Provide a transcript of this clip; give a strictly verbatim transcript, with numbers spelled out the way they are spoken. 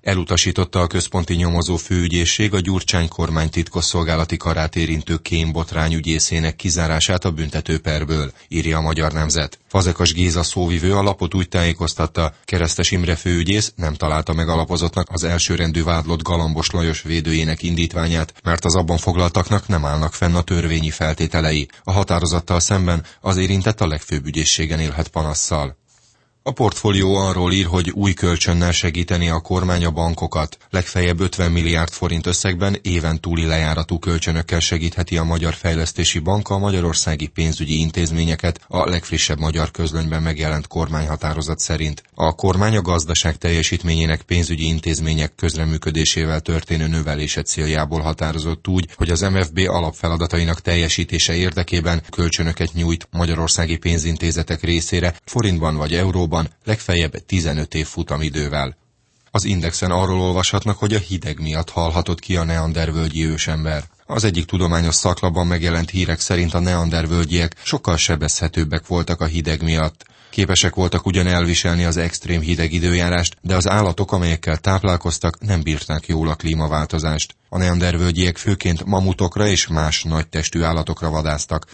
Elutasította a központi nyomozó főügyészség a Gyurcsány kormány titkosszolgálati karát érintő kém botrány ügyészének kizárását a büntetőperből, írja a Magyar Nemzet. Fazekas Géza szóvivő a lapot úgy tájékoztatta, Keresztes Imre főügyész nem találta meg alapozottnak az elsőrendű vádlott Galambos Lajos védőjének indítványát, mert az abban foglaltaknak nem állnak fenn a törvényi feltételei. A határozattal szemben az érintett a legfőbb ügyészségen élhet panasszal. A Portfólió arról ír, hogy új kölcsönnel segíteni a kormány a bankokat. Legfeljebb ötven milliárd forint összegben éven túli lejáratú kölcsönökkel segítheti a Magyar Fejlesztési Bank a magyarországi pénzügyi intézményeket a legfrissebb magyar közlönyben megjelent kormányhatározat szerint. A kormány a gazdaság teljesítményének pénzügyi intézmények közreműködésével történő növelése céljából határozott úgy, hogy az em ef bé alapfeladatainak teljesítése érdekében kölcsönöket nyújt magyarországi pénzintézetek részére forintban vagy euróban, legfeljebb tizenöt év futamidővel. Az Indexen arról olvashatnak, hogy a hideg miatt halhatott ki a neandervölgyi ősember. Az egyik tudományos szaklapban megjelent hírek szerint a neandervölgyiek sokkal sebezhetőbbek voltak a hideg miatt. Képesek voltak ugyan elviselni az extrém hideg időjárást, de az állatok, amelyekkel táplálkoztak, nem bírták jól a klímaváltozást. A neandervölgyiek főként mamutokra és más nagy testű állatokra vadásztak,